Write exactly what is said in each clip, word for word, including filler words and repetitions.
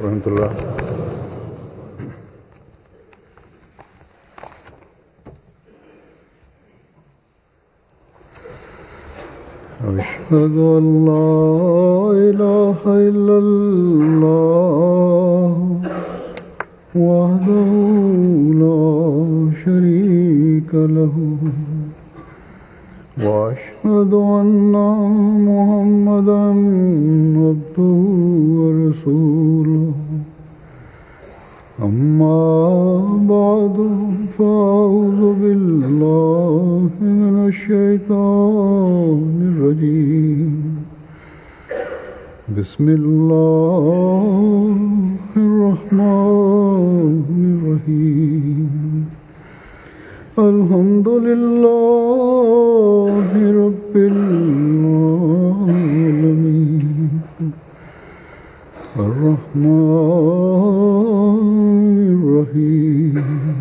वरहमतुल्लाह। अशहदु अल्ला इलाहा इल्लल्लाह वहदहु ला शरीका लहू वअशहदु अन्ना मुहम्मदन अब्दुहु व रसूलुहु। अम्मा बअदु फ़अऊज़ु बिल्लाहि मिनश शैतानिर रजीम। बिस्मिल्लाहिर रहमानिर रहीम। अल्हम्दुलिल्लाहि रब्बिल आलमीन अर्रहमानिर रहीम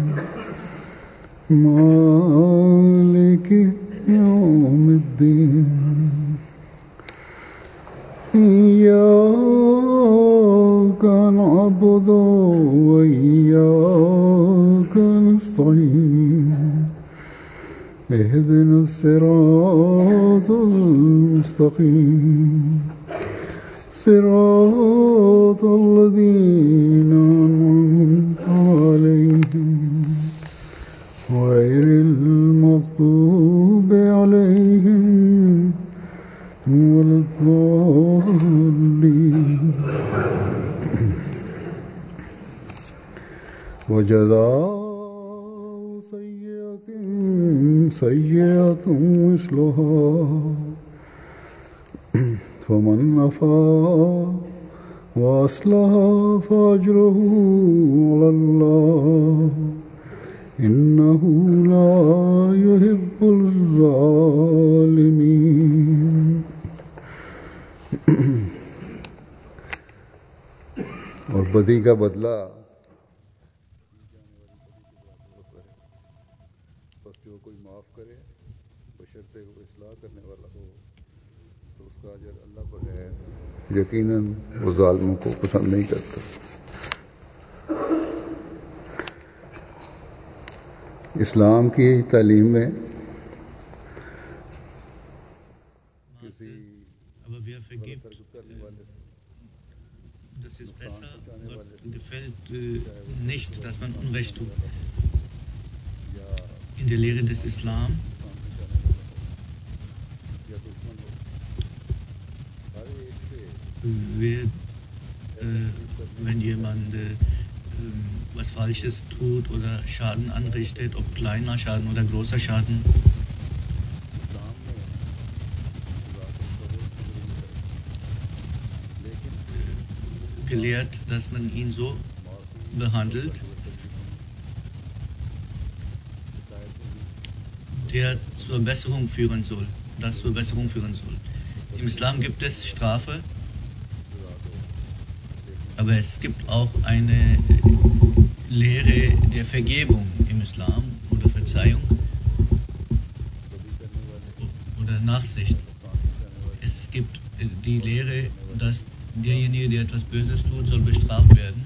मालिकि यौमिद्दीन। इय्याका नअबुदु व इय्याका नस्तईन। इहदिनस सिरातल मुस्तक़ीम सिरातल लज़ीना अनअमता अलैहिम गैरिल मग़्दूबि अलैहिम वलद्दाल्लीन। वजज़ाउ सय्यतिन सय्यतुन मिस्लुहा फमन अफ़ा व अस्लहा फ़अज्रुहु अलल्लाह इन्नहु ला युहिब्बुल ज़ालिमीन। और बदी का बदला बस जो कोई माफ़ करे बशर्ते वो इस्लाह करने वाला हो तो उसका अजर अल्लाह पर है। यकीनन वो ज़ालिमों को पसंद नहीं करता। इस्लाम की तालीम में किसी aber wer vergibt, das ist besser. Gott gefällt nicht, dass man Unrecht tut. In der Lehre des Islam wird, äh, wenn jemand äh, was Falsches tut oder Schaden anrichtet, ob kleiner Schaden oder großer Schaden, gelehrt, dass man ihn so behandelt, der zur Besserung führen soll, das zur Besserung führen soll. Im Islam gibt es Strafe, aber es gibt auch eine Lehre der Vergebung im Islam oder Verzeihung oder Nachsicht. Es gibt die Lehre, dass derjenige, der etwas Böses tut, soll bestraft werden.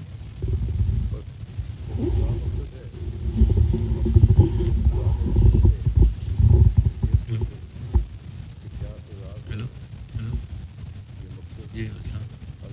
Hello? Hello? Yeah, what's up?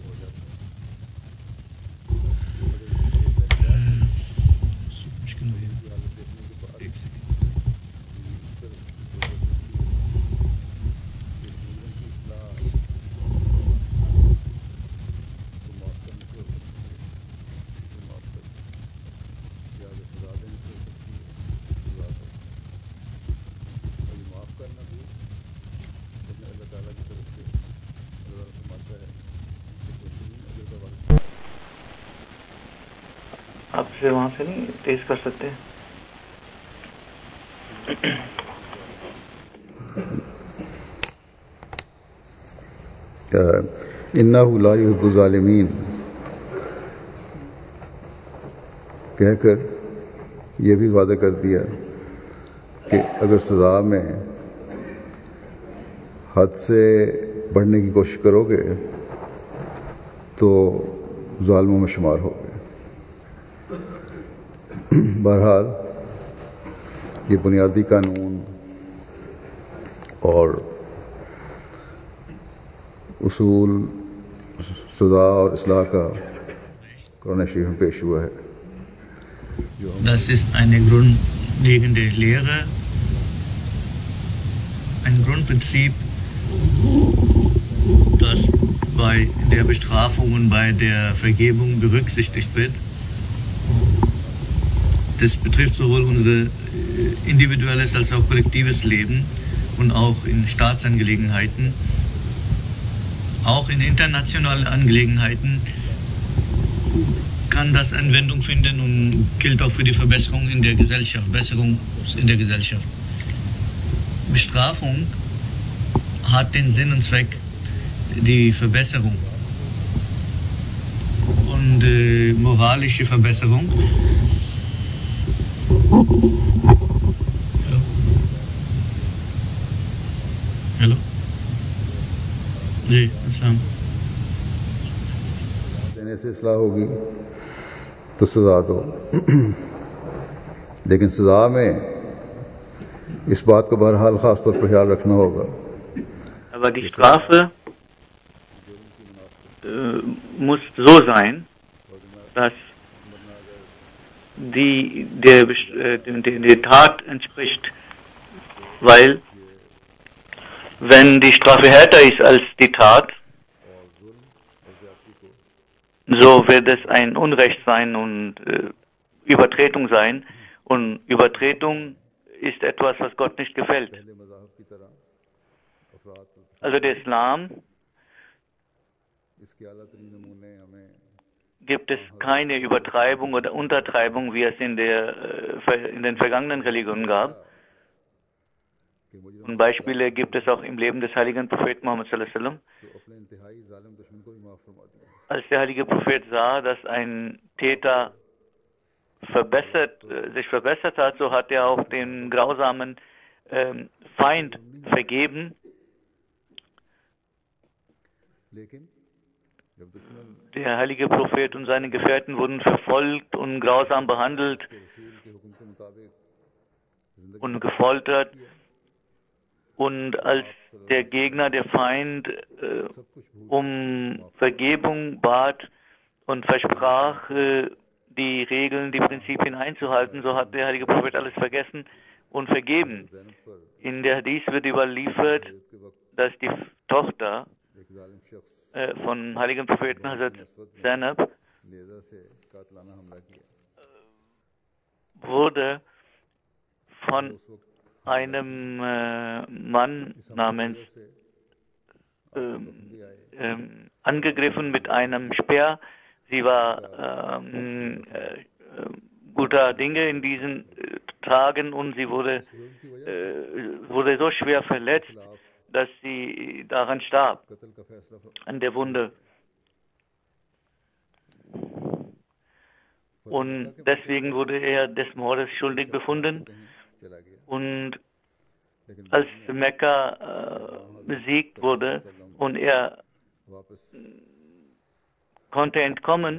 आप इसे वहाँ से नहीं तेज कर सकते? इन्नहु ला युहिब्बुल ज़ालिमीन कहकर यह भी वादा कर दिया कि अगर सज़ा में हद से बढ़ने की कोशिश करोगे तो ज़ालिमों में शुमार हो गए। बहरहाल ये बुनियादी कानून और उसूल सज़ा और इस्लाह का कुरान शरीफ में पेश हुआ है। Das ist eine grundlegende Lehre, ein Grundprinzip, das bei der Bestrafung und bei der Vergebung berücksichtigt wird. Das betrifft sowohl unser individuelles als auch kollektives Leben und auch in Staatsangelegenheiten, auch in internationalen Angelegenheiten kann das Anwendung finden und gilt auch für die Verbesserung in der Gesellschaft, Besserung in der Gesellschaft. Bestrafung hat den Sinn und Zweck, die Verbesserung und äh, moralische Verbesserung. Hallo? Hallo? जी अस्सलाम देने से इस्लाह होगी तो सज़ा दो, लेकिन सज़ा में इस बात का बहरहाल ख़ास तौर पर ख्याल रखना होगा। Aber die Strafe äh, muss so sein, dass die der, äh, der, der Tat entspricht, weil wenn die Strafe härter ist als die Tat, so wird es ein Unrecht sein und äh, Übertretung sein. Und Übertretung ist etwas, was Gott nicht gefällt. Also der Islam gibt es keine Übertreibung oder Untertreibung, wie es in, der, äh, in den vergangenen Religionen gab. Und Beispiele gibt es auch im Leben des heiligen Propheten Muhammad sallallahu alaihi wasallam. Als der heilige Prophet sah, dass ein Täter verbessert, äh, sich verbessert hat, so hat er auch den grausamen ähm, Feind vergeben. Der heilige Prophet und seine Gefährten wurden verfolgt und grausam behandelt und gefoltert. Und als der Gegner, der Feind, äh, um Vergebung bat und versprach, äh, die Regeln, die Prinzipien einzuhalten, so hat der heilige Prophet alles vergessen und vergeben. In der Hadith wird überliefert, dass die Tochter äh, von heiligen Propheten Hazrat Zainab wurde von einem äh, Mann namens äh, äh, angegriffen mit einem Speer. Sie war ähm, äh, guter Dinge in diesen äh, Tagen und sie wurde, äh, wurde so schwer verletzt, dass sie daran starb, an der Wunde. Und deswegen wurde er des Mordes schuldig befunden. Und als Mekka äh, besiegt wurde und er konnte entkommen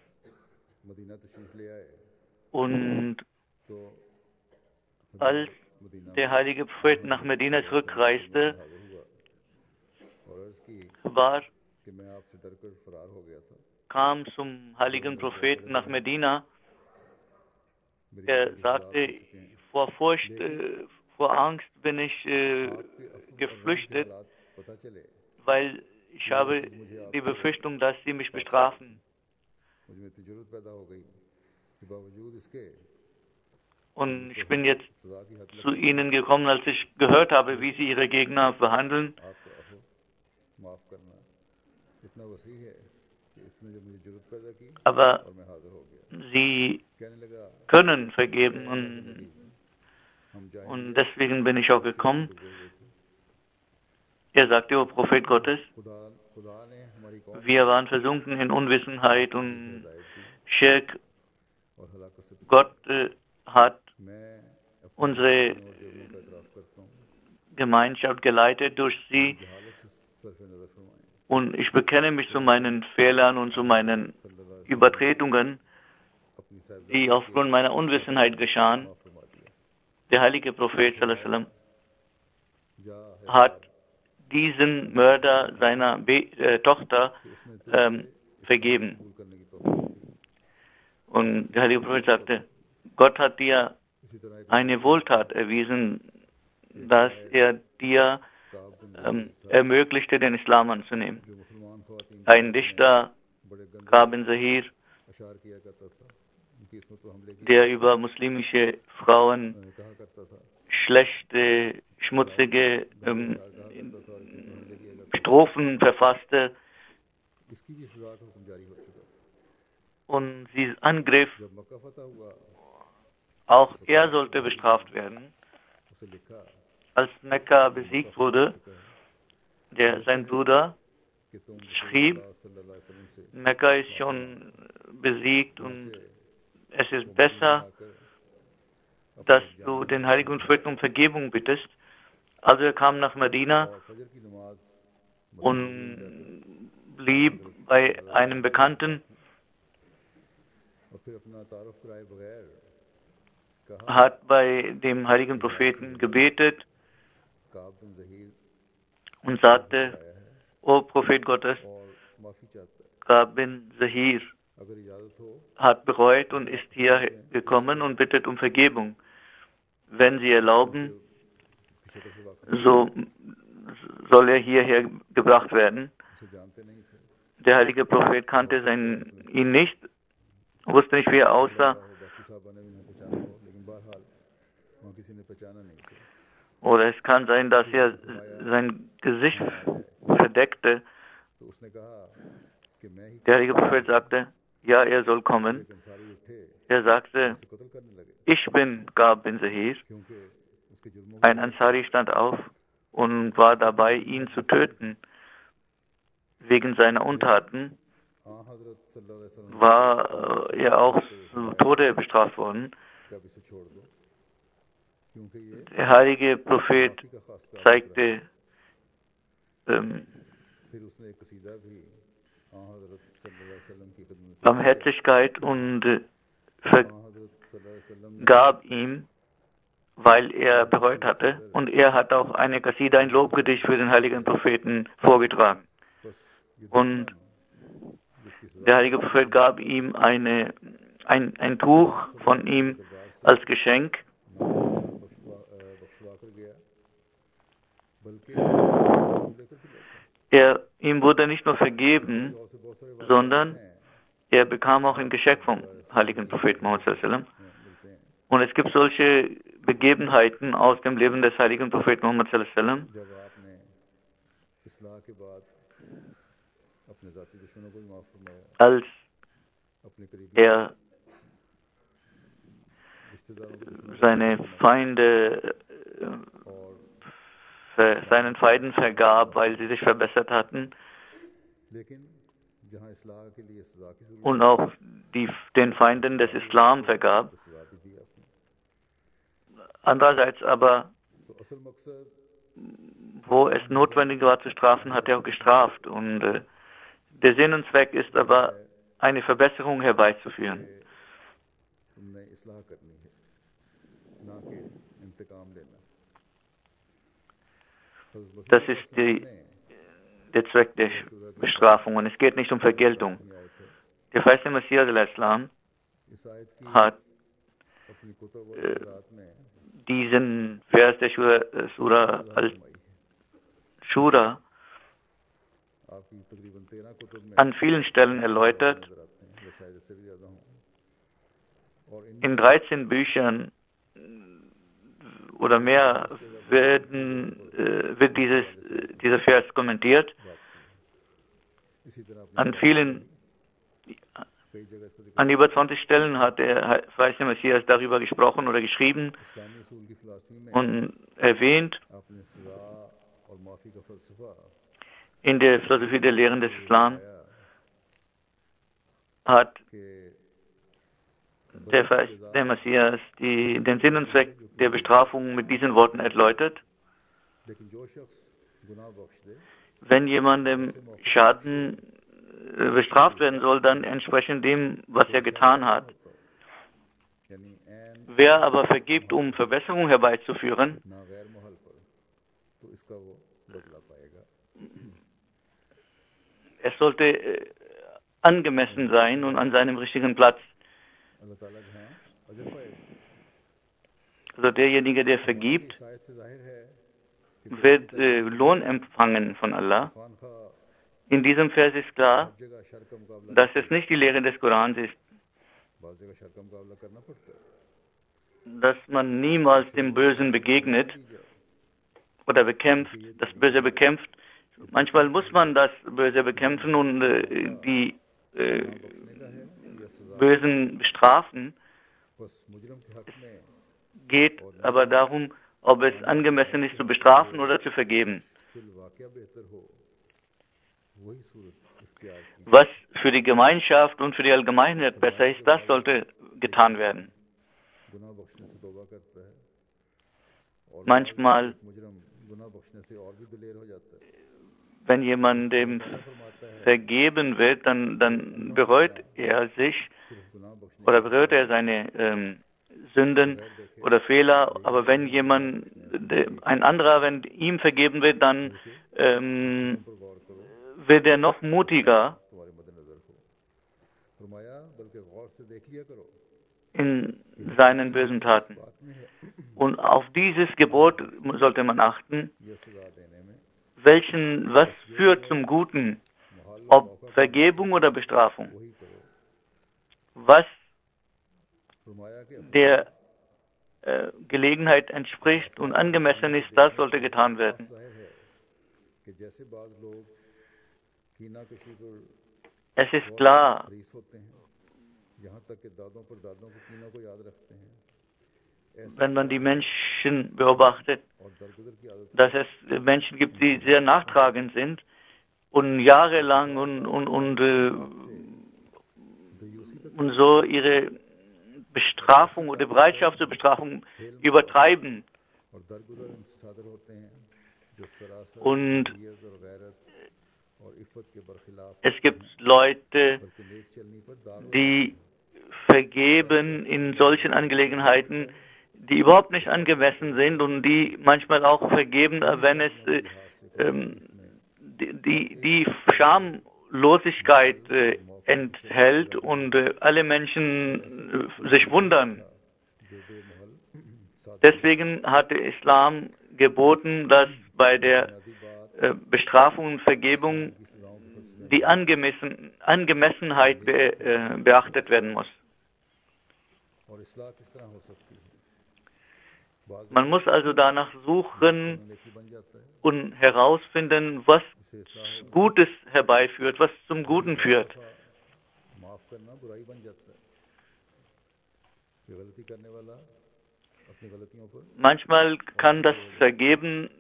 und als der heilige Prophet nach Medina zurückreiste, war, kam zum heiligen Propheten nach Medina. Er sagte, vor Furcht, äh, vor Angst bin ich äh, geflüchtet, weil ich habe die Befürchtung, dass sie mich bestrafen. Und ich bin jetzt zu ihnen gekommen, als ich gehört habe, wie sie ihre Gegner behandeln. Aber sie können vergeben und, und deswegen bin ich auch gekommen. Er sagte, o Prophet Gottes, wir waren versunken in Unwissenheit und Schirk. Gott äh, hat unsere Gemeinschaft geleitet durch sie und ich bekenne mich zu meinen Fehlern und zu meinen Übertretungen, die aufgrund meiner Unwissenheit geschahen. Der heilige Prophet sallallahu alaihi wasallam hat diesen Mörder seiner Be äh, Tochter ähm, vergeben. Und der heilige Prophet sagte, Gott hat dir eine Wohltat erwiesen, dass er dir ähm, ermöglichte, den Islam anzunehmen. Ein Dichter, Ka'b bin Zahir, der über muslimische Frauen schlechte, schmutzige ähm, Strophen verfasste und sie angriff, auch er sollte bestraft werden. Als Mekka besiegt wurde, der, sein Bruder schrieb, Mekka ist schon besiegt und es ist besser, dass du den heiligen Propheten um Vergebung bittest. Also er kam nach Medina und blieb bei einem Bekannten, hat bei dem heiligen Propheten gebetet und sagte, O Prophet Gottes, Ka'b bin Zahir hat bereut und ist hier gekommen und bittet um Vergebung. Wenn Sie erlauben, so soll er hierher gebracht werden. Der heilige Prophet kannte seinen, ihn nicht, wusste nicht, wie er aussah. Oder es kann sein, dass er sein Gesicht verdeckte. Der heilige Prophet sagte, ja, er soll kommen. Er sagte, ich bin Ka'b bin Zahir. Ein Ansari stand auf und war dabei, ihn zu töten. Wegen seiner Untaten war äh, er auch zu Tode bestraft worden. Der heilige Prophet zeigte ähm, Barmherzigkeit und äh, vergab ihm, weil er bereut hatte. Und er hat auch eine Qasida, ein Lobgedicht für den heiligen Propheten vorgetragen. Und der heilige Prophet gab ihm eine, ein, ein Tuch von ihm als Geschenk. Er, ihm wurde nicht nur vergeben, sondern er bekam auch ein Geschenk vom heiligen Propheten Muhammad sallallahu alaihi wasallam. Und es gibt solche Begebenheiten aus dem Leben des heiligen Propheten Muhammad sallallahu alaihi wasallam, als er seine Feinde äh, seinen Feinden vergab, weil sie sich verbessert hatten, und auch die, den Feinden des Islam vergab. Andererseits aber, wo es notwendig war zu strafen, hat er auch gestraft. Und äh, der Sinn und Zweck ist aber, eine Verbesserung herbeizuführen. Das ist die, der Zweck der Bestrafung. Und es geht nicht um Vergeltung. Der verheißene Messias al-Islam hat äh, diesen Vers der Shura, Surah al-Shura an vielen Stellen erläutert. In dreizehn Büchern oder mehr werden, äh, wird dieses, dieser Vers kommentiert. An vielen, an über zwanzig Stellen hat der verheißene Messias darüber gesprochen oder geschrieben und erwähnt. In der Philosophie der Lehren des Islam hat der, der Messias die, den Sinn und Zweck der Bestrafung mit diesen Worten erläutert. Wenn jemandem Schaden äh, bestraft werden soll, dann entsprechend dem, was er getan hat. Wer aber vergibt, um Verbesserung herbeizuführen, es sollte äh, angemessen sein und an seinem richtigen Platz. Also derjenige, der vergibt, wird äh, Lohn empfangen von Allah. In diesem Vers ist klar, dass es nicht die Lehre des Korans ist, dass man niemals dem Bösen begegnet oder bekämpft, das Böse bekämpft. Manchmal muss man das Böse bekämpfen und äh, die äh, Bösen bestrafen. Geht aber darum, ob es angemessen ist, zu bestrafen oder zu vergeben. Was für die Gemeinschaft und für die Allgemeinheit besser ist, das sollte getan werden. Manchmal, wenn jemandem vergeben wird, dann, dann bereut er sich oder bereut er seine ähm, Sünden oder Fehler. Aber wenn jemand, ein anderer, wenn ihm vergeben wird, dann ähm, wird er noch mutiger in seinen bösen Taten. Und auf dieses Gebot sollte man achten, welchen, was führt zum Guten, ob Vergebung oder Bestrafung. Was der äh, Gelegenheit entspricht und angemessen ist, das sollte getan werden. Es ist klar, wenn man die Menschen beobachtet, dass es Menschen gibt, die sehr nachtragend sind und jahrelang und, und, und, äh, und so ihre Bestrafung oder Bereitschaft zur Bestrafung übertreiben. Und es gibt Leute, die vergeben in solchen Angelegenheiten, die überhaupt nicht angemessen sind und die manchmal auch vergeben, wenn es äh, ähm, die, die Schamlosigkeit äh, enthält und äh, alle Menschen äh, sich wundern. Deswegen hat der Islam geboten, dass bei der äh, Bestrafung und Vergebung die Angemessen, Angemessenheit be, äh, beachtet werden muss. Man muss also danach suchen und herausfinden, was Gutes herbeiführt, was zum Guten führt. Manchmal kann das Vergeben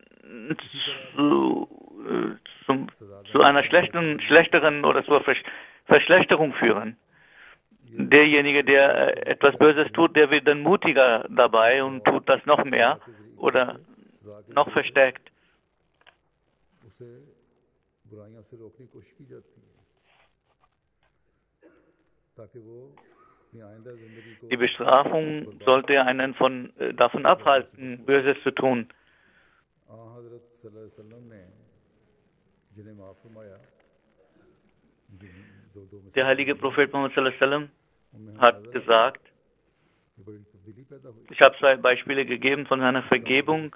zu, zu, zu einer schlechten, schlechteren oder zur Verschlechterung führen. Derjenige, der etwas Böses tut, der wird dann mutiger dabei und tut das noch mehr oder noch verstärkt. Die Bestrafung sollte einen von, äh, davon abhalten, Böses zu tun. Der heilige Prophet Muhammad sallallahu alaihi wasallam hat gesagt, ich habe zwei Beispiele gegeben von seiner Vergebung.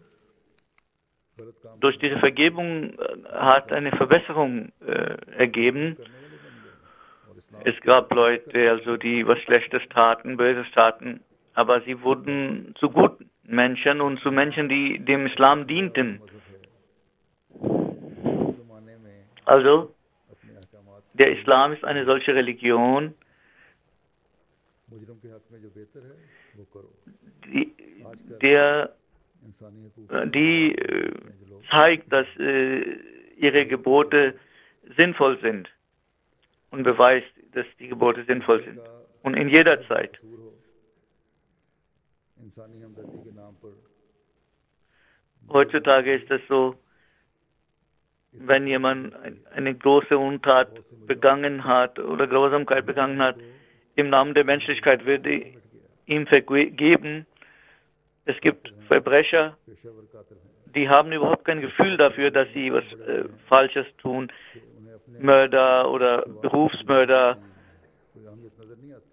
Durch diese Vergebung hat eine Verbesserung äh, ergeben. Es gab Leute, also die was Schlechtes taten, Böses taten, aber sie wurden zu guten Menschen und zu Menschen, die dem Islam dienten. Also, der Islam ist eine solche Religion, die, der, die äh, zeigt, dass äh, ihre Gebote sinnvoll sind und beweist, dass die Gebote sinnvoll sind. Und in jeder Zeit. Heutzutage ist es so, wenn jemand eine große Untat begangen hat oder Grausamkeit begangen hat, im Namen der Menschlichkeit wird ihm vergeben. Es gibt Verbrecher, Peshawar कातिल हैं die haben überhaupt kein Gefühl dafür, dass sie was äh, Falsches tun. कि उन्हें अपने Mörder oder Berufsmörder. कोई अहमियत नजर नहीं आती।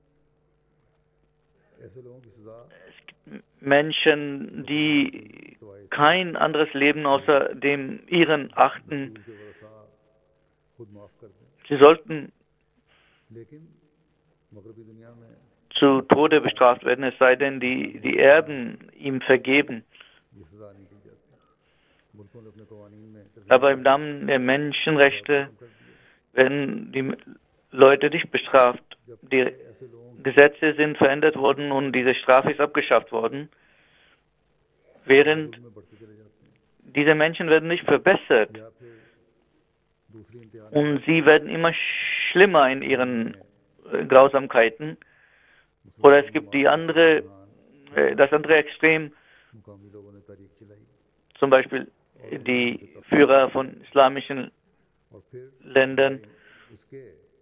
ऐसे लोगों की सजा Menschen, die kein anderes Leben außer dem ihren achten. उनके वरसा खुद माफ कर दें, Sie sollten लेकिन मगरबी दुनिया में zu Tode bestraft werden, es sei denn, die, die Erben ihm vergeben. ये सजा नहीं दी जाती। मुल्कों ने अपने कवानीन में तरमीम Aber im Namen der Menschenrechte werden die Leute nicht bestraft. Die ऐसे लोगों Gesetze sind verändert worden und diese Strafe ist abgeschafft worden. Während में बढ़ते चले जाते हैं diese Menschen werden nicht verbessert या फिर दूसरी इंतहा und sie werden immer schlimmer in ihren äh, Grausamkeiten. Oder es gibt die andere, äh, das andere Extrem, मुकामी लोगों ने तारीख चलाई zum Beispiel die Führer von islamischen और फिर Ländern, इसके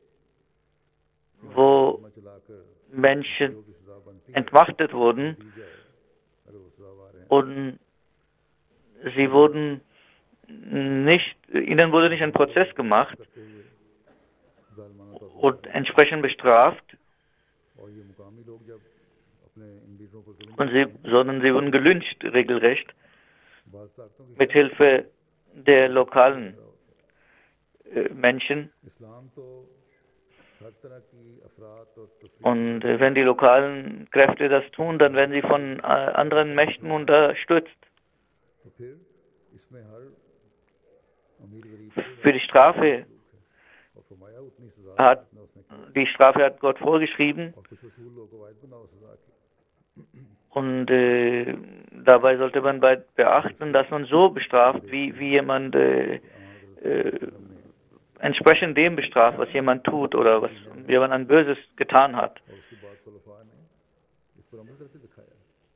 wo में चलाकर Menschen जो भी सजा बनती है entmachtet wurden दी जाए अगर वो सजावार हैं und sie wurden nicht, ihnen wurde nicht ein Prozess gemacht करते हुए जालिमाना तौर und entsprechend bestraft, और ये मुकामी लोग जब अपने इन लीडरों पर जुल्म und sie, sondern sie wurden gelyncht regelrecht बाज ताकतों की mit Hilfe der lokalen äh, Menschen. इस्लाम तो हर तरह की अफरात और तफरीक Und äh, wenn die lokalen Kräfte das tun, dann werden sie von äh, anderen Mächten unterstützt. तो फिर इसमें हर अमीर गरीब Für die Strafe और फरमाया उतनी सजा hat जितना उसने किया die Strafe hat Gott vorgeschrieben और कुछ रसूल लोगों को वायद बनाओ सजा की und äh, dabei sollte man bei beachten, dass man so bestraft, wie, wie jemand äh, äh, entsprechend dem bestraft, was jemand tut oder was jemand an Böses getan hat. और उसके बाद खुलफा ने इस पर अमल करके दिखाया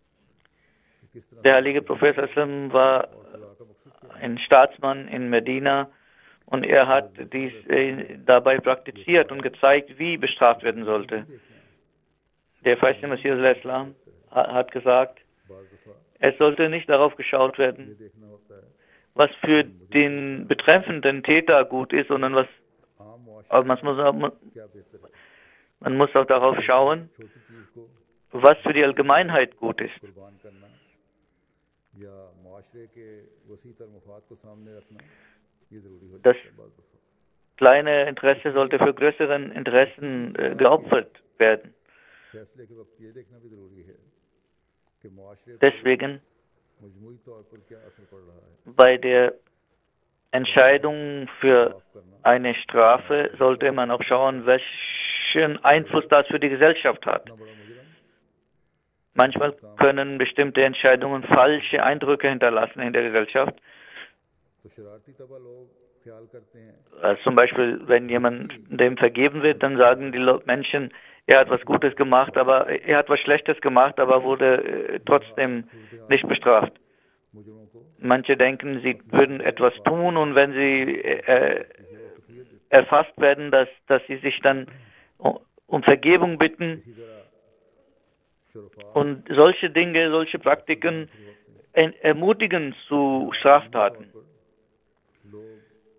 कि किस तरह Der heilige Prophet sallam war सजा का मकसद क्या ein Staatsmann in Medina und er hat dies äh, dabei praktiziert und gezeigt, wie bestraft werden sollte. Der feiste Messias al-Islam hat gesagt, बाज दफा es sollte nicht darauf geschaut ये werden, देखना होता है was für den betreffenden Täter gut ist, sondern was, आम मुआशरे aber man muss, auch, क्या बेहतर है man muss auch darauf schauen, छोटी चीज को was für die Allgemeinheit gut ist. कुर्बान करना या मुआशरे के वसी तर मफाद को सामने रखना ये जरूरी हो Das जाता है बाज दफा kleine Interesse sollte für größeren Interessen äh, geopfert werden. फैसले के वक्त ये देखना भी जरूरी है कि मुआशरे पर Deswegen मजमूई तौर पर क्या असर पड़ रहा है bei der Entscheidung für माफ करना eine Strafe sollte man auch schauen, welchen Einfluss das für die Gesellschaft hat. इतना बड़ा मुजरम Manchmal können bestimmte Entscheidungen falsche Eindrücke hinterlassen in der Gesellschaft. तो शरारती तबा लोग ख्याल करते हैं Also zum Beispiel, wenn jemand dem vergeben wird, dann sagen die Lo- Menschen, er hat was Gutes gemacht, aber er hat was Schlechtes gemacht, aber wurde äh, trotzdem nicht bestraft. मुजरमों को Manche denken, sie würden etwas tun und wenn sie äh, erfasst werden, dass, dass sie sich dann um Vergebung bitten इसी तरह शुरफा und solche Dinge, solche Praktiken en- ermutigen zu Straftaten पर लोग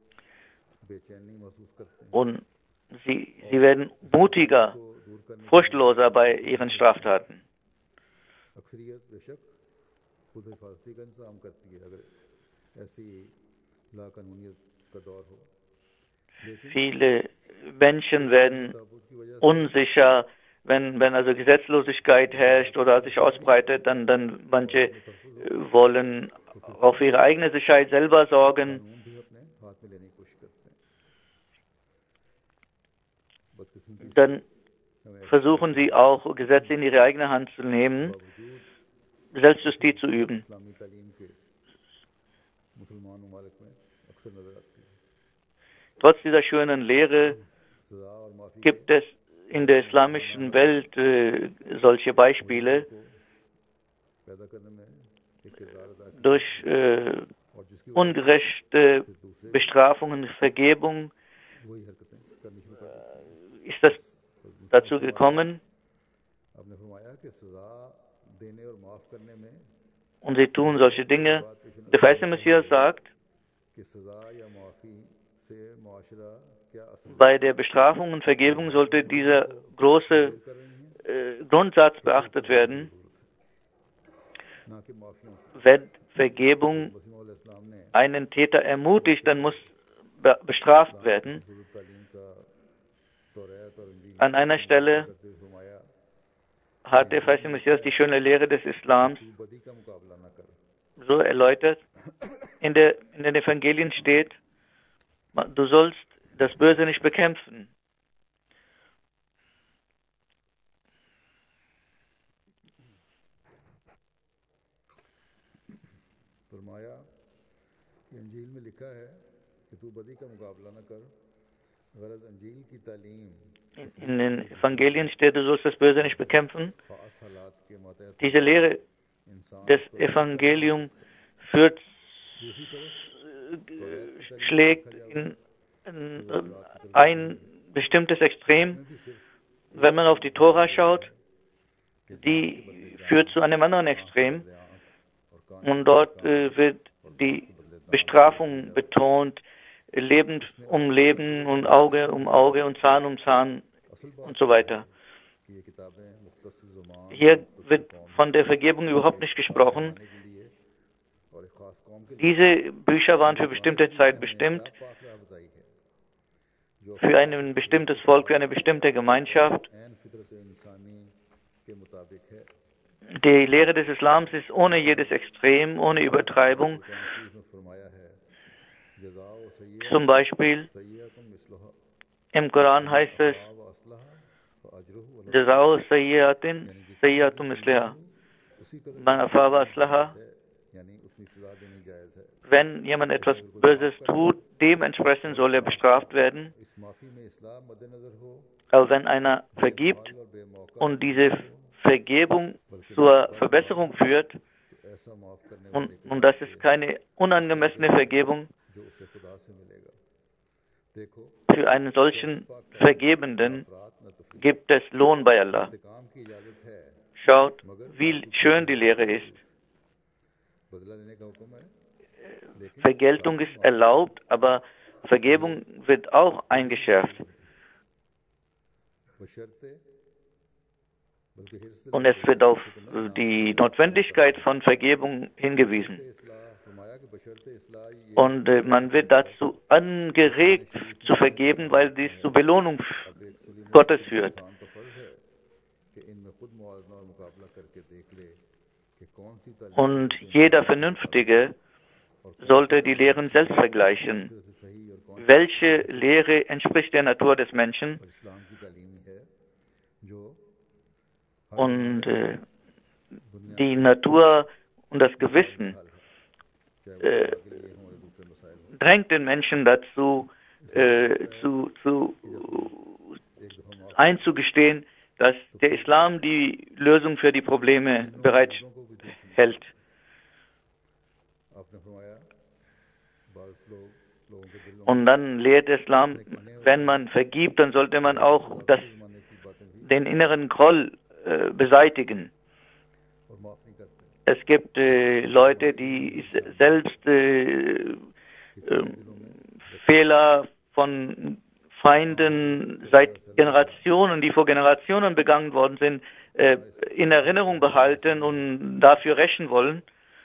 बेचैनी महसूस करते हैं und sie, sie werden mutiger, को दूर करने furchtloser bei ihren Straftaten. अक्सरियत बेशक खुद हिफाजती का इंतजाम करती है अगर ऐसी लाकानूनियत का दौर हो लेकिन Viele Menschen werden तहफ़्फ़ुज़ की वजह से unsicher, wenn, wenn also Gesetzlosigkeit herrscht oder sich ausbreitet, dann, dann manche äh, wollen auf ihre eigene Sicherheit selber sorgen. कानून भी अपने हाथ में लेने की कोशिश करते हैं बदकिस्मती से Dann versuchen sie auch, Gesetze in ihre eigene Hand zu nehmen, बावजूद Selbstjustiz zu üben. इस्लामी तालीम के मुसलमान ममालिक में अक्सर नजर आती है Trotz dieser schönen Lehre सजा और माफी gibt es in der islamischen Welt äh, solche Beispiele, को पैदा करने में एक किरदार अदा किया durch äh, और जिसकी ungerechte Bestrafungen, Vergebung, ist das dazu gekommen. Und sie tun solche Dinge. Der verheißene Messias sagt, bei der Bestrafung und Vergebung sollte dieser große äh, Grundsatz beachtet werden. Wenn Vergebung einen Täter ermutigt, dann muss be bestraft werden. An einer Stelle hat der verheißene Messias die schöne Lehre des Islams so erläutert. In, der, in den Evangelien steht, du sollst das Böse nicht bekämpfen. In den Evangelien steht, du sollst das Böse nicht bekämpfen. Diese Lehre des Evangeliums führt, schlägt in, in ein bestimmtes Extrem. Wenn man auf die Tora schaut, die führt zu einem anderen Extrem. Und dort äh, wird die Bestrafung betont, Leben um Leben und Auge um Auge und Zahn um Zahn und so weiter. Hier wird von der Vergebung überhaupt nicht gesprochen. Diese Bücher waren für bestimmte Zeit bestimmt, für ein bestimmtes Volk, für eine bestimmte Gemeinschaft. Die Lehre des Islams ist ohne jedes Extrem, ohne Übertreibung. Zum Beispiel im Koran heißt es, Jazao Sayyiatin Sayyiatum Misliha. Man afawa aslaha. Wenn jemand etwas Böses tut, dementsprechend soll er bestraft werden. Aber wenn einer vergibt und diese Vergebung zur Verbesserung führt, und, und das ist keine unangemessene Vergebung, für einen solchen Vergebenden gibt es Lohn bei Allah. Schaut, wie schön die Lehre ist. Vergeltung ist erlaubt, aber Vergebung wird auch eingeschärft. Und es wird auf die Notwendigkeit von Vergebung hingewiesen. Und äh, man wird dazu angeregt zu vergeben, weil dies zur Belohnung Gottes führt. Und jeder Vernünftige sollte die Lehren selbst vergleichen. Welche Lehre entspricht der Natur des Menschen? Und äh, die Natur und das Gewissen äh, drängt den Menschen dazu, äh, zu, zu, einzugestehen, dass der Islam die Lösung für die Probleme bereithält. Und dann lehrt der Islam, wenn man vergibt, dann sollte man auch das, den inneren Groll äh, beseitigen. Es gibt äh, Leute, die selbst äh, äh, Fehler von Feinden seit Generationen, die vor Generationen begangen worden sind, äh, in Erinnerung behalten und dafür rächen wollen.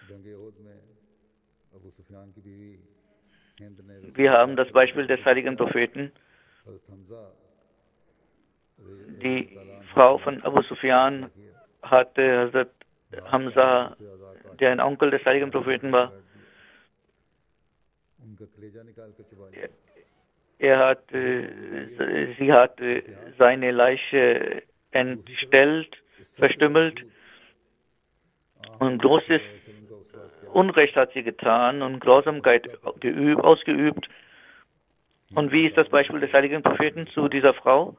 Wir haben das Beispiel des heiligen Propheten. Die Frau von Abu Sufyan hatte Hazrat Hamza, der ein Onkel des heiligen Propheten war. Er hat, äh, sie hat äh, seine Leiche entstellt, verstümmelt und großes Unrecht hat sie getan und Grausamkeit geübt, ausgeübt. Und wie ist das Beispiel des heiligen Propheten zu dieser Frau?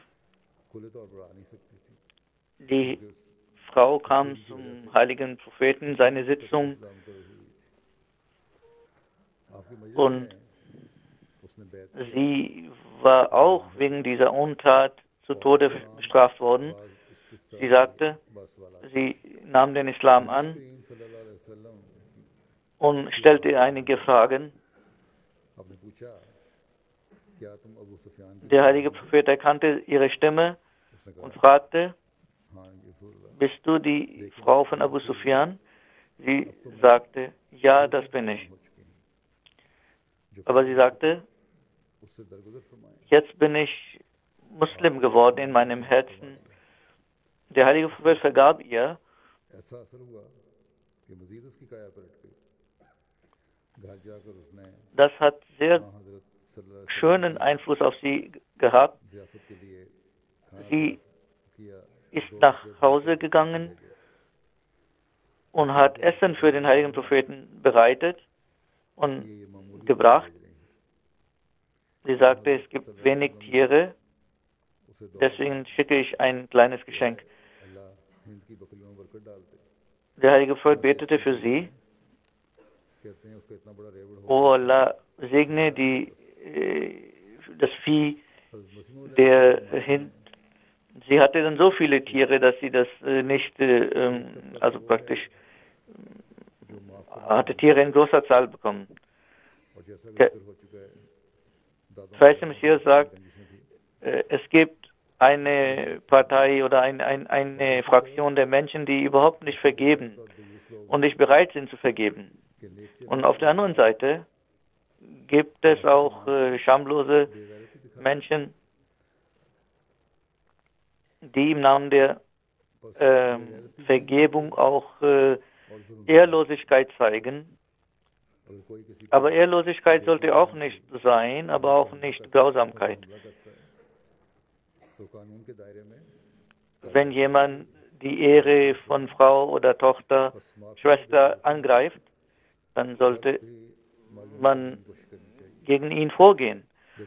Die Frau kam zum heiligen Propheten, seine Sitzung, und sie war auch wegen dieser Untat zu Tode bestraft worden. Sie sagte, sie nahm den Islam an und stellte einige Fragen. Der heilige Prophet erkannte ihre Stimme und fragte, bist du die Frau von Abu Sufyan? Sie sagte, ja, das bin ich. Aber sie sagte, jetzt bin ich Muslim geworden in meinem Herzen. Der heilige Prophet vergab ihr. Das hat sehr schönen Einfluss auf sie gehabt. Sie ist nach Hause gegangen und hat Essen für den heiligen Propheten bereitet und gebracht. Sie sagte, es gibt wenig Tiere, deswegen schicke ich ein kleines Geschenk. Der heilige Prophet betete für sie. O Allah, segne die, äh, das Vieh der Hind. Sie hatte dann so viele Tiere, dass sie das äh, nicht, äh, also praktisch, äh, hatte Tiere in großer Zahl bekommen. Der Feist Messias sagt, äh, es gibt eine Partei oder ein, ein, eine Fraktion der Menschen, die überhaupt nicht vergeben und nicht bereit sind zu vergeben. Und auf der anderen Seite gibt es auch äh, schamlose Menschen, die im Namen der äh, Vergebung auch äh, Ehrlosigkeit zeigen. Aber Ehrlosigkeit sollte auch nicht sein, aber auch nicht Grausamkeit. Wenn jemand die Ehre von Frau oder Tochter, Schwester angreift, dann sollte man gegen ihn vorgehen.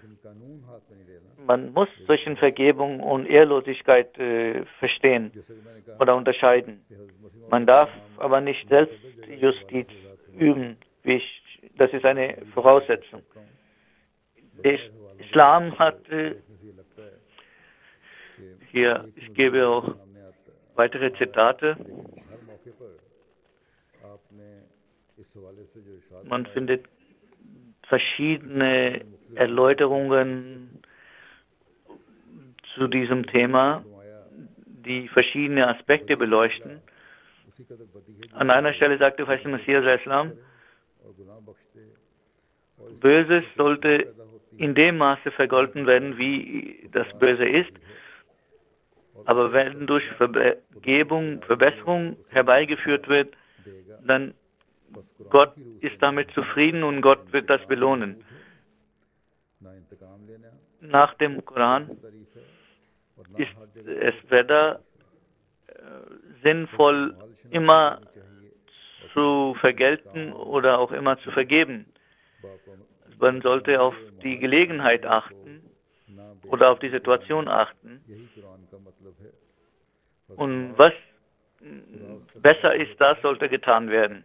Man muss zwischen Vergebung und Ehrlosigkeit äh, verstehen oder unterscheiden. Man darf aber nicht Selbstjustiz üben. Wie ich, das ist eine Voraussetzung. Der Islam hat äh, hier, ich gebe auch weitere Zitate. Man findet verschiedene Erläuterungen zu diesem Thema, die verschiedene Aspekte beleuchten. An einer Stelle sagte Feist Messias al-Islam, Böses sollte in dem Maße vergolten werden, wie das Böse ist, aber wenn durch Vergebung, Verbesserung herbeigeführt wird, dann Gott ist damit zufrieden und Gott wird das belohnen. Nach dem Koran ist es weder äh, sinnvoll, immer zu vergelten oder auch immer zu vergeben. Man sollte auf die Gelegenheit achten oder auf die Situation achten. Und was besser ist, das sollte getan werden.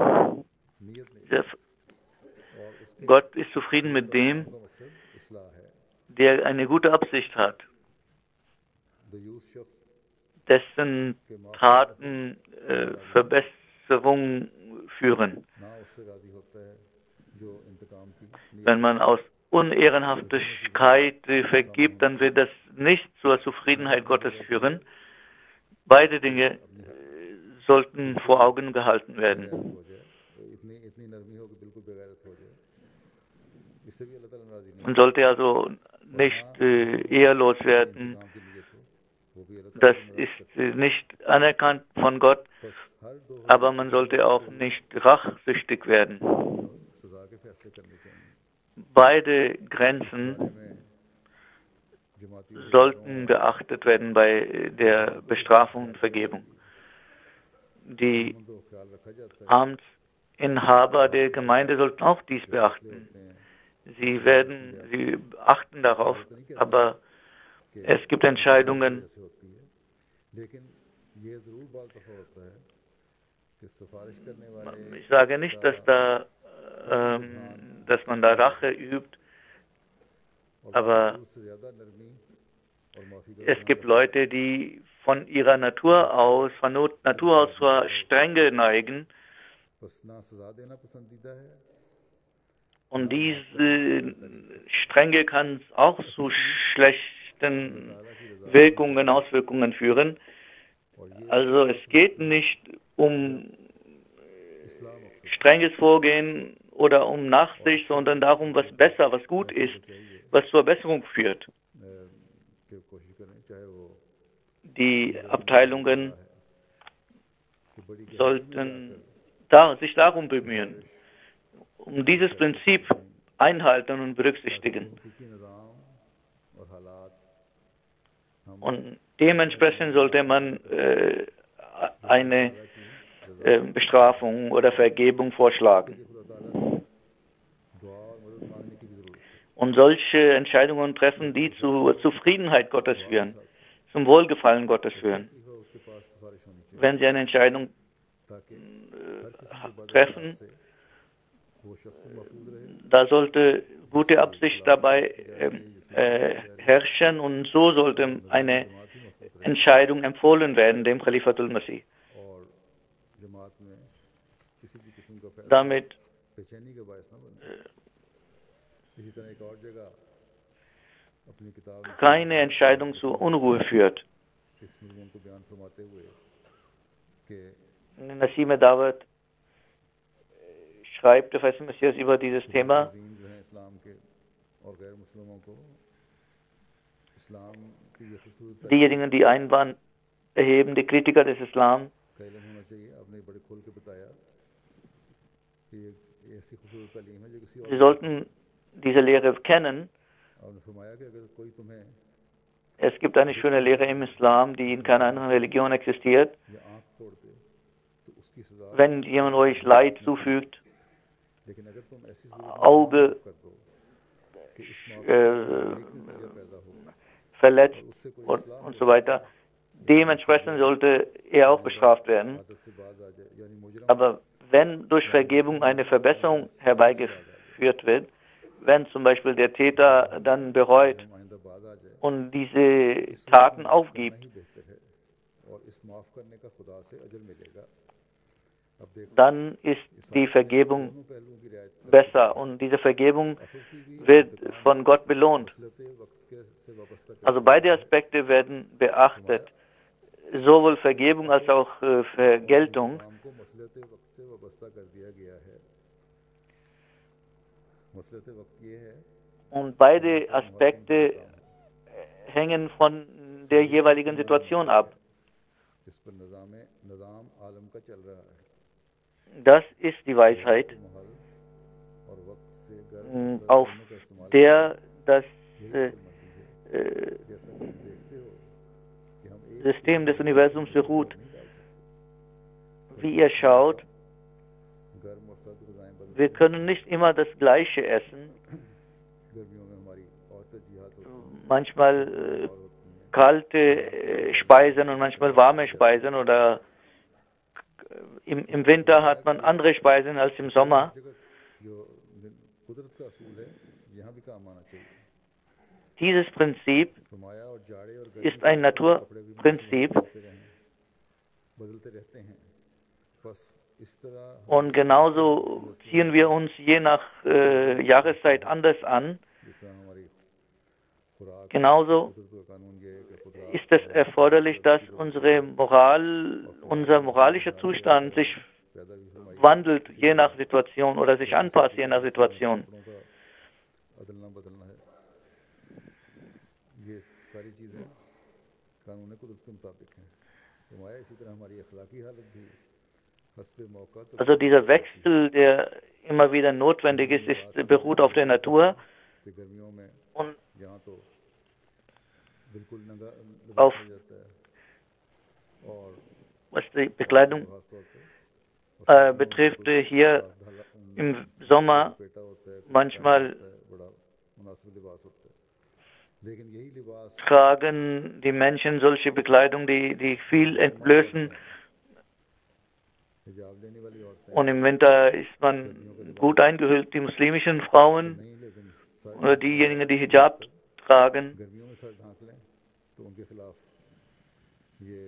Gott ist zufrieden mit dem, der eine gute Absicht hat, dessen Taten äh, Verbesserung führen. Wenn man aus Unehrenhaftigkeit äh, vergibt, dann wird das nicht zur Zufriedenheit Gottes führen. Beide Dinge äh, sollten vor Augen gehalten werden. Man sollte also nicht äh, ehelos werden. Das ist äh, nicht anerkannt von Gott, aber man sollte auch nicht rachsüchtig werden. Beide Grenzen sollten beachtet werden bei der Bestrafung und Vergebung. Die Amtsinhaber der Gemeinde sollten auch dies beachten. Sie werden, sie achten darauf, aber es gibt Entscheidungen, ich sage nicht, dass da ähm, dass man da Rache übt. Aber es gibt Leute, die von ihrer Natur aus, von Not, Natur aus zur Strenge neigen. Und diese Strenge kann auch zu schlechten Wirkungen, Auswirkungen führen. Also es geht nicht um strenges Vorgehen oder um Nachsicht, sondern darum, was besser, was gut ist, was zur Besserung führt. Die Abteilungen sollten da, sich darum bemühen, um dieses Prinzip einhalten und berücksichtigen. Und dementsprechend sollte man äh, eine äh, Bestrafung oder Vergebung vorschlagen. Und solche Entscheidungen treffen, die zur Zufriedenheit Gottes führen, zum Wohlgefallen Gottes führen. Wenn Sie eine Entscheidung äh, treffen, da sollte gute Absicht dabei äh, herrschen und so sollte eine Entscheidung empfohlen werden, dem Khalifatul Masih. Damit keine Entscheidung zur Unruhe führt. Nasim Dawud schreibt der Feist Messias über dieses Thema. Diejenigen, die Einwand erheben, die Kritiker des Islam, sie sollten diese Lehre kennen. Es gibt eine schöne Lehre im Islam, die in keiner anderen Religion existiert. Wenn jemand euch Leid zufügt, Auge äh, verletzt und, und so weiter, dementsprechend sollte er auch bestraft werden. Aber wenn durch Vergebung eine Verbesserung herbeigeführt wird, wenn zum Beispiel der Täter dann bereut und diese Taten aufgibt, dann ist die Vergebung besser und diese Vergebung wird von Gott belohnt. Also beide Aspekte werden beachtet, sowohl Vergebung als auch äh, Vergeltung. Und beide Aspekte hängen von der jeweiligen Situation ab. Das ist die Weisheit, auf der das äh, äh, System des Universums beruht. Wie ihr schaut, wir können nicht immer das Gleiche essen. Manchmal äh, kalte äh, Speisen und manchmal warme Speisen oder im, im Winter hat man andere Speisen als im Sommer. Dieses Prinzip ist ein Naturprinzip und genauso ziehen wir uns je nach äh, Jahreszeit anders an. Genauso ist es erforderlich, dass unsere Moral, unser moralischer Zustand sich wandelt je nach Situation oder sich anpasst je nach Situation. Also dieser Wechsel, der immer wieder notwendig ist, ist beruht auf der Natur und auf, was die Bekleidung äh, betrifft, hier im Sommer manchmal tragen die Menschen solche Bekleidung, die, die viel entblößen. Und im Winter ist man gut eingehüllt, die muslimischen Frauen oder diejenigen, die Hijab tragen. गर्मियों में सर ढांक लें तो उनके खिलाफ ये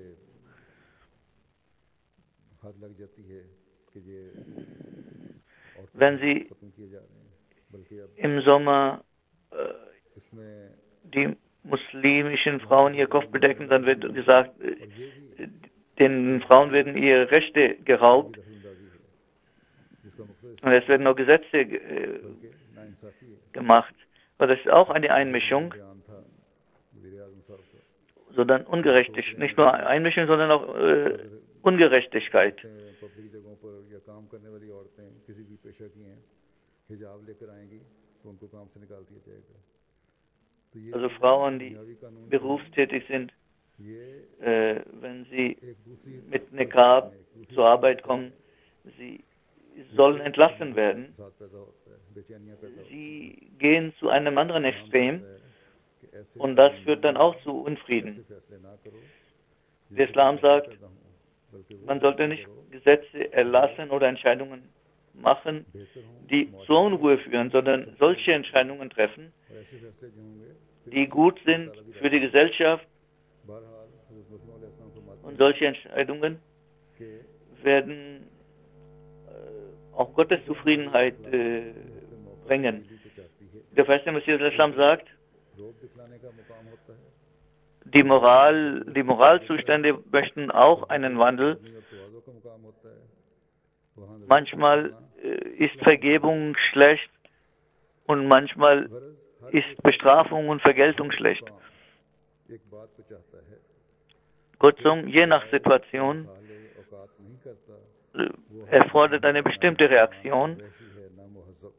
हद लग जाती है कि ये Wenn sie खत्म किए जा रहे हैं, बल्कि अब im Sommer äh, इसमें die muslimischen Frauen ihr Kopf bedecken, dann wird gesagt, äh, den Frauen werden ihre Rechte geraubt. दखलंदाजी है जिसका मकसद Und es werden noch Gesetze äh, बल्कि नाइंसाफी है। gemacht. Aber das ist auch eine Einmischung, बयान था वज़ीर आज़म साहब का, sondern Ungerechtigkeit. Nicht nur Einmischung, sondern auch äh, Ungerechtigkeit. Public जगहों पर या काम करने वाली औरतें किसी भी पेशा की हैं हिजाब लेकर आएंगी तो उनको काम से निकाल दिया जाएगा। तो ये Also Frauen, die दुनियावी कानून berufstätig sind, ये äh, wenn sie एक दूसरी mit Niqab zur Arbeit kommen, sie sollen entlassen werden. साथ पैदा होता है, बेचैनियां पैदा होती Sie gehen zu einem anderen Extrem है कि ऐसे und das führt dann auch zu Unfrieden. ऐसे फैसले ना करो Der Islam sagt, पैदा हों, बल्कि वो man sollte nicht Gesetze erlassen oder Entscheidungen machen, die zur Unruhe führen, sondern solche Entscheidungen treffen, और ऐसे फैसले जो होंगे die gut sind für die Gesellschaft, बहरहाल हज़रत मसीह अलैहिस्सलाम फरमाते und solche Entscheidungen हैं कि werden äh, auch Gottes Zufriedenheit äh, bringen. को चाहती है Der Verse Messias Islam sagt, रोब दिखलाने का मुकाम होता है die Moral, die Moralzustände möchten auch einen Wandel. और तवाज़ो का मुकाम होता है वहाँ Manchmal äh, ist Vergebung schlecht und manchmal गरज हर ist Bestrafung und Vergeltung schlecht. मुकाम एक बात को चाहता है Kurzum, je nach Situation साले औकात नहीं करता äh, erfordert eine bestimmte Reaktion. वैसी है ना मुहज़्ज़ब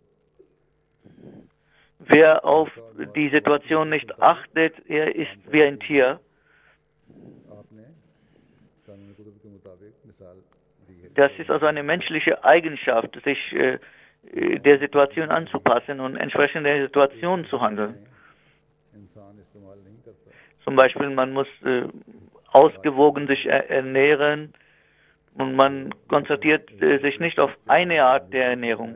Wer auf die Situation nicht achtet, er ist wie ein Tier. आपने कानून कुदरत के मुताबिक मिसाल दी है Das ist also eine menschliche Eigenschaft, sich äh, der Situation anzupassen und entsprechend der Situation zu handeln. इंसान इस्तेमाल नहीं करता Zum Beispiel, man muss äh, ausgewogen sich er ernähren und man konzentriert äh, sich nicht auf eine Art der Ernährung.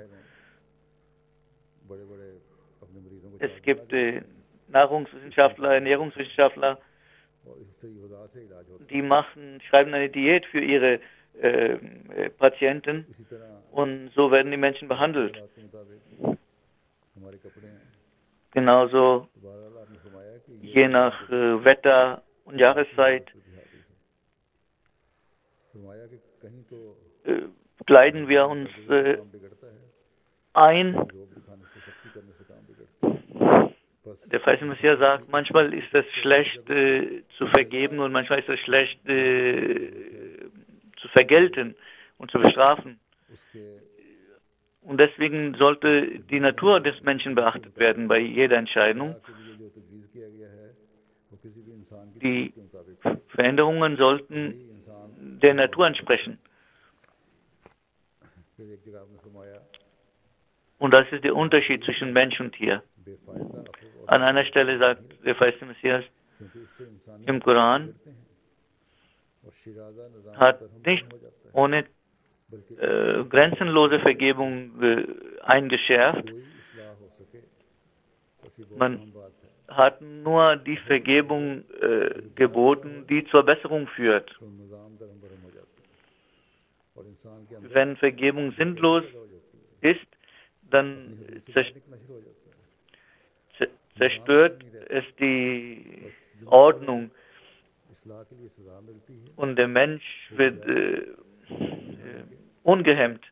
बड़े बड़े अपने मरीजों को Es gibt äh, Nahrungswissenschaftler, Ernährungswissenschaftler, और इससे वजह से इलाज होता die machen, schreiben eine Diät für ihre äh, äh, Patienten है इसी तरह und so werden die Menschen behandelt. हालात के मुताबिक हमारे कपड़े हैं Genauso तो बहरहाल आपने फरमाया कि ये je nach äh, Wetter und Jahreszeit प्रतिहारी है फरमाया कि कहीं तो äh, kleiden wir uns äh, काम बिगड़ता है ein. रोब दिखाने से सख्ती करने से काम बिगड़ता है बस Der Feist Messias sagt, manchmal ist es schlecht äh, zu vergeben und manchmal ist es schlecht äh, zu vergelten und zu bestrafen. उसके Und deswegen sollte die Natur des Menschen beachtet werden bei jeder Entscheidung. के लिए जो तजवीज़ किया गया है वो किसी भी इंसान की Die तबीयत के मुताबिक Veränderungen sollten इंसान der Natur entsprechen. फिर एक जगह आपने फरमाया Und das ist der Unterschied zwischen Mensch und Tier. बेफायदा अफव और An einer Stelle sagt der Feist Messias क्योंकि इससे इंसानी im Koran, करते हैं और शिराजा निजाम hat तरहम nicht हो जाता है ohne बल्कि äh, grenzenlose Vergebung äh, eingeschärft. कोई इस्लाह हो सके ऐसी बहुत Man अहम बात है hat nur die Vergebung äh, geboten, die zur Besserung führt. तो निजाम धर्म भरम हो जाता है और इंसान के अंदर Wenn Vergebung sinnlos पैदा हो जाती है ist, dann zer- निक नशर हो जाता है zer- zerstört es die Ordnung इस्लाह के लिए सजा मिलती है und der Mensch wird äh, äh, ungehemmt.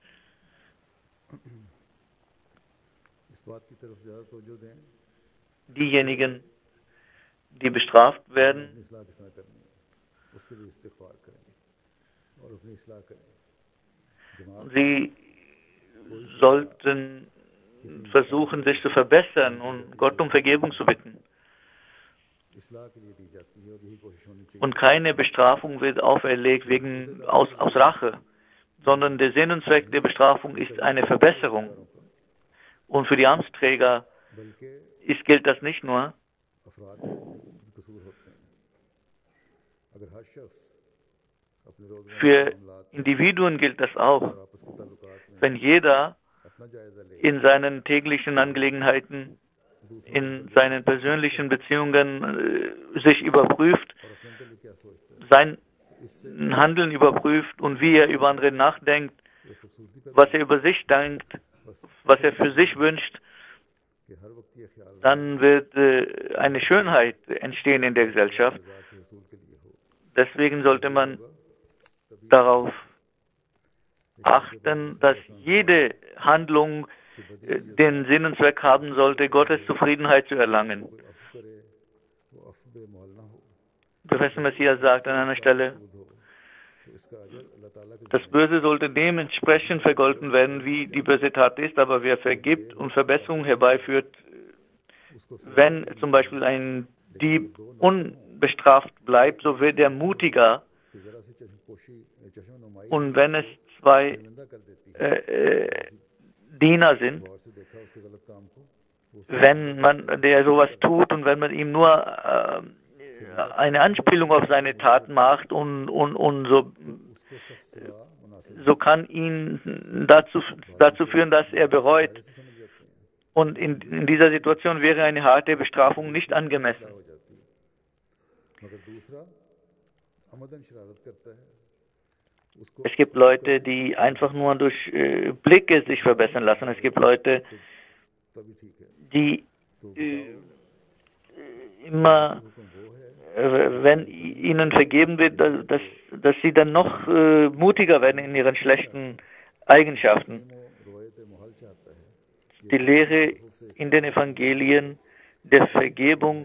इस बात की तरफ ज़्यादा तवज्जो दें Diejenigen, die bestraft werden, अपनी इस्लाह किस तरह करनी है उसके लिए इस्तिग़फ़ार करेंगे और अपनी इस्लाह करें जमात sie sollten versuchen, sich zu verbessern und Gott um Vergebung zu bitten. इस्लाह के लिए दी जाती है और यही कोशिश होनी चाहिए Und keine Bestrafung wird auferlegt wegen aus, aus Rache, sondern der Sinn und Zweck der Bestrafung ist eine Verbesserung. Und für die Amtsträger बल्कि ist, gilt das nicht nur. अफराद के भी कसूर होते हैं अगर हर शख्स अपने रोज़मर्रा Für के मामलात Individuen gilt das auch. और आपस के ताल्लुकात में Wenn jeder in seinen täglichen Angelegenheiten, in seinen persönlichen Beziehungen äh, sich überprüft, sein Handeln überprüft und wie er über andere nachdenkt, was er über sich denkt, was er für sich wünscht, dann wird äh, eine Schönheit entstehen in der Gesellschaft. Deswegen sollte man darauf achten, dass jede Handlung äh, den Sinn und Zweck haben sollte, Gottes Zufriedenheit zu erlangen. Professor Messias sagt an einer Stelle, das Böse sollte dementsprechend vergolten werden, wie die böse Tat ist, aber wer vergibt und Verbesserung herbeiführt, wenn zum Beispiel ein Dieb unbestraft bleibt, so wird er mutiger. Und wenn es zwei äh, äh, Diener sind, wenn man der sowas tut und wenn man ihm nur äh, eine Anspielung auf seine Tat macht und, und, und so, so kann ihn dazu, dazu führen, dass er bereut. Und in, in dieser Situation wäre eine harte Bestrafung nicht angemessen. Es gibt Leute, die einfach nur durch äh, Blicke sich verbessern lassen. Es gibt Leute, die äh, immer, äh, wenn ihnen vergeben wird, dass, dass sie dann noch äh, mutiger werden in ihren schlechten Eigenschaften. Die Lehre in den Evangelien der Vergebung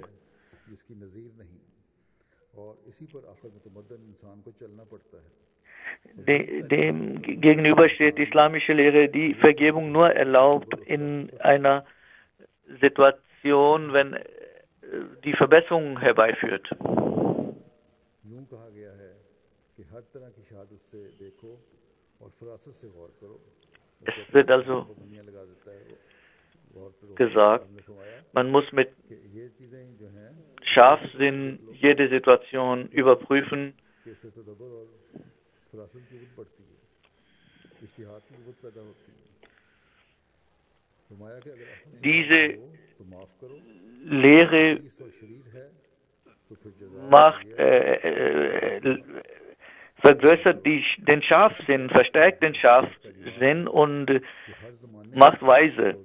De, dem gegenüber steht die islamische Lehre, die Vergebung nur erlaubt in einer Situation, wenn die Verbesserung herbeiführt. Es wird also gesagt, man muss mit Scharfsinn jede Situation überprüfen. Diese Lehre macht, äh, äh, vergrößert die, den Scharfsinn, verstärkt den Scharfsinn und äh, macht weise.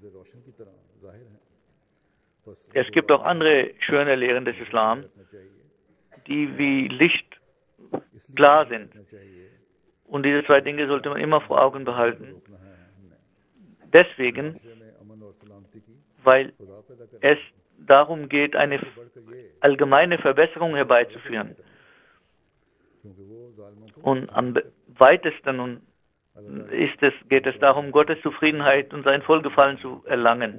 Es gibt auch andere schöne Lehren des Islam, die wie Licht klar sind. Und diese zwei Dinge sollte man immer vor Augen behalten. Deswegen, weil es darum geht, eine allgemeine Verbesserung herbeizuführen. Und am weitesten ist es, geht es darum, Gottes Zufriedenheit und sein Wohlgefallen zu erlangen.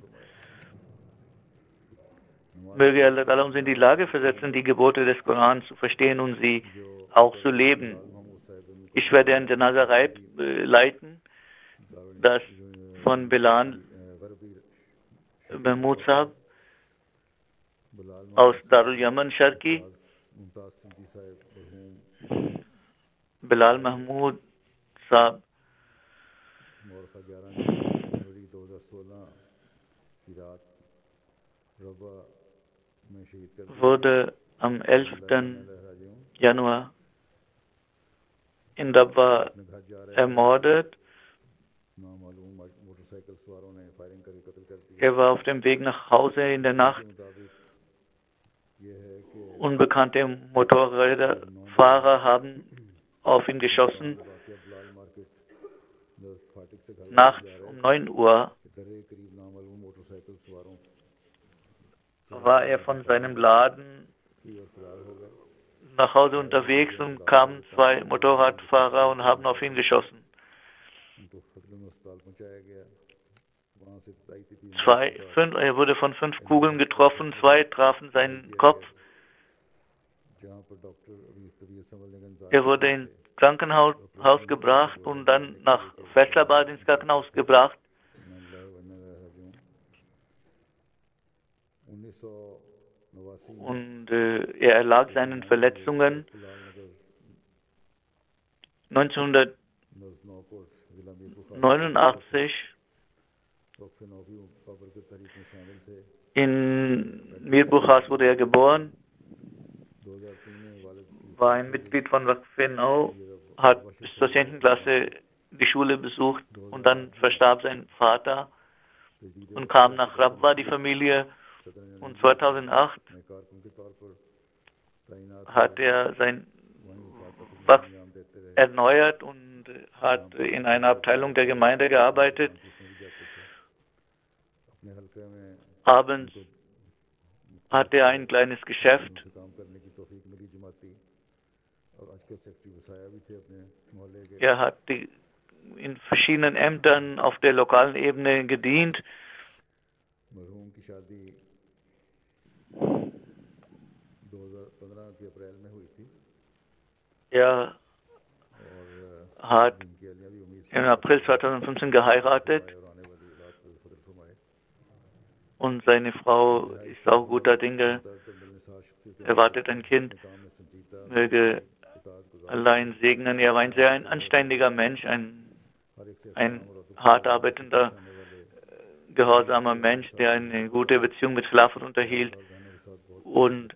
Möge Allah uns in die Lage versetzen, die Gebote des Korans zu verstehen und sie auch zu leben. Ich werde ein Janaza-Reib äh, leiten, das von Bilal Mahmud Sahib aus Darul Yaman Sharki, Bilal Mahmud Sahib wurde am elften Januar in Rabwa ermordet. Er war auf dem Weg nach Hause in der Nacht. Unbekannte Motorräderfahrer haben auf ihn geschossen. Nachts um neun Uhr war er von seinem Laden nach Hause unterwegs und kamen zwei Motorradfahrer und haben auf ihn geschossen. Zwei, fünf, er wurde von fünf Kugeln getroffen, zwei trafen seinen Kopf. Er wurde ins Krankenhaus Haus gebracht und dann nach Faisalabad ins Krankenhaus gebracht. Und äh, er erlag seinen Verletzungen. neunzehnhundertneunundachtzig In Mir-Bukhas wurde er geboren, war ein Mitglied von Waqf-e-Nau, hat bis zur zehnten Klasse die Schule besucht und dann verstarb sein Vater und kam nach Rabwa, die Familie, und zweitausendacht hat er sein Waqf erneuert und hat in einer Abteilung der Gemeinde gearbeitet. Abends hatte er ein kleines Geschäft. Er hat die, in verschiedenen Ämtern auf der lokalen Ebene gedient. Er hat im April zweitausendfünfzehn geheiratet und seine Frau ist auch guter Dinge, erwartet ein Kind, möge Allah ihn segnen. Er war ein sehr ein anständiger Mensch, ein, ein hart arbeitender, gehorsamer Mensch, der eine gute Beziehung mit Khilafat unterhielt und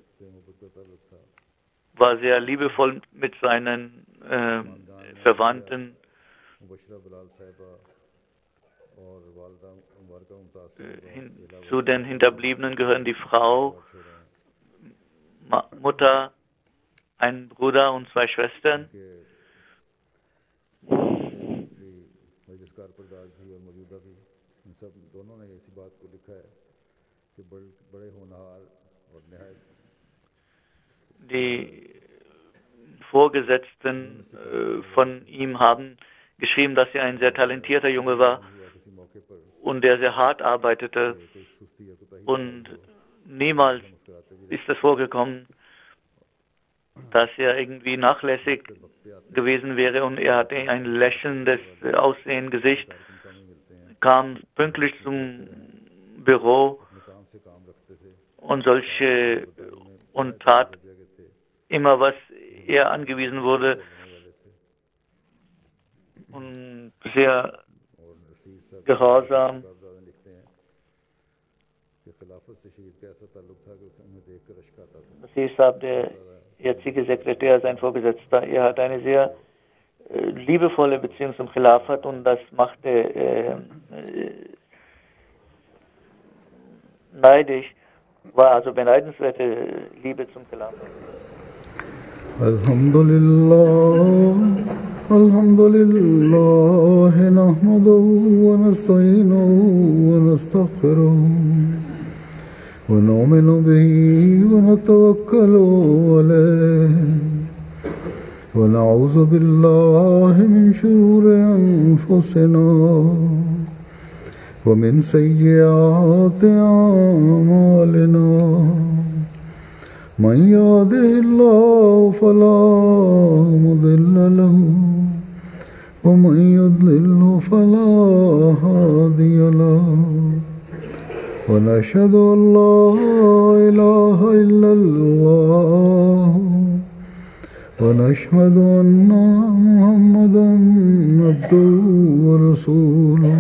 war sehr liebevoll mit seinen äh, Verwandten. Hin, zu den Hinterbliebenen gehören die Frau, Ma, Mutter, ein Bruder und zwei Schwestern. Die Vorgesetzten äh, von ihm haben geschrieben, dass er ein sehr talentierter Junge war und der sehr hart arbeitete. Und niemals ist es vorgekommen, dass er irgendwie nachlässig gewesen wäre, und er hatte ein lächelndes Aussehen, Gesicht, kam pünktlich zum Büro und solche und tat immer, was er angewiesen wurde, und sehr gehorsam. Basir Saab, der jetzige Sekretär, sein Vorgesetzter, er hat eine sehr äh, liebevolle Beziehung zum Khilafat, und das machte äh, äh, neidisch, war also beneidenswerte Liebe zum Khilafat. Alhamdulillah, Alhamdulillah, nahmaduhu wa nasta'inuhu wa nastaghfiruh. ونؤمن به ونتوكل عليه ونعوذ بالله من شرور أنفسنا ومن سيئات أعمالنا من يهده الله فلا مضل له ومن يضلل فلا هادي له ونشهد أن لا إله إلا الله ونشهد أن محمدا عبده ورسوله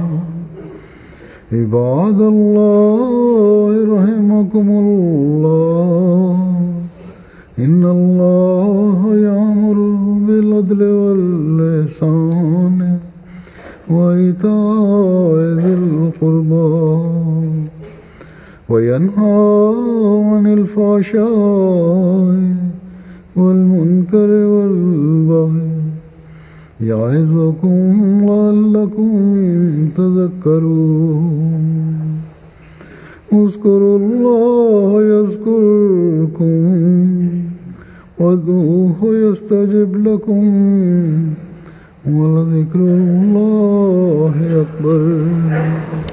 عباد الله رحمكم الله إن الله يأمر بالعدل والإحسان وإيتاء ذي القربى وينهى عن الفحشاء والمنكر والبغي يعظكم لعلكم تذكرون اذكروا الله يذكركم وادعوه يستجب لكم ولذكر الله أكبر.